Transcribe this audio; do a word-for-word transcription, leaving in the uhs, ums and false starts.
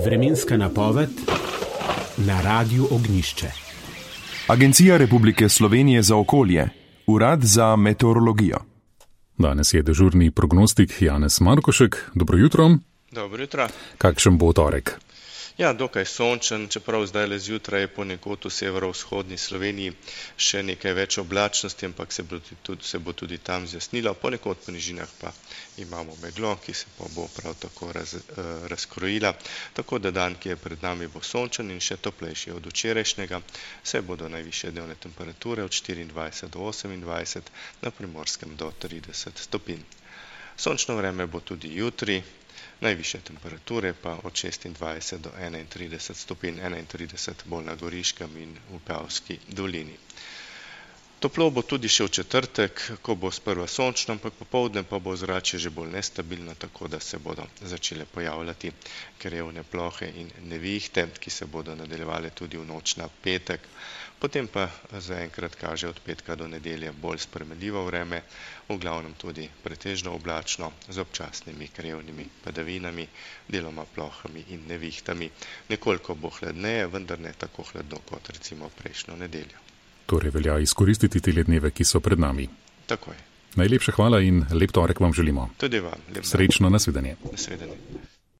Vremenska napoved na Radiu Ognjišče. Agencija Republike Slovenije za okolje, Urad za meteorologijo. Danes je dežurni prognostik Janez Markošek. Dobro jutro. Dobro jutro. Kakšen bo torek? Ja, dokaj sončen, čeprav zdaj le zjutraj je ponekod v severovzhodni Sloveniji še nekaj več oblačnosti, ampak se bo tudi, se bo tudi tam zjasnilo. Ponekod po nižinah pa imamo meglo, ki se pa bo prav tako raz, razkrojila. Tako da dan, ki je pred nami, bo sončen in še toplejši od včerajšnjega. Vse bodo najvišje dnevne temperature od štiriindvajset do osemindvajset, na Primorskem do trideset stopinj. Sončno vreme bo tudi jutri. Najvišje temperature pa od šestindvajset do enaintrideset stopinj, enaintrideset bolj na Goriškem in v Vipavski dolini. Toplo bo tudi še v četrtek, ko bo sprva sončno, ampak popoldne pa bo ozračje že bolj nestabilno, tako da se bodo začele pojavljati krevne plohe in nevihte, ki se bodo nadaljevale tudi v noč na petek. Potem pa zaenkrat kaže od petka do nedelje bolj spremenljivo vreme, v glavnem tudi pretežno oblačno z občasnimi krevnimi padavinami, deloma plohami in nevihtami. Nekoliko bo hladneje, vendar ne tako hladno kot recimo prejšnjo nedeljo. Torej velja izkoristiti te dneve, ki so pred nami. Tako je. Najlepša hvala in lep torek vam želimo. Tudi vam. Srečno, nasvidenje. Nasvidenje.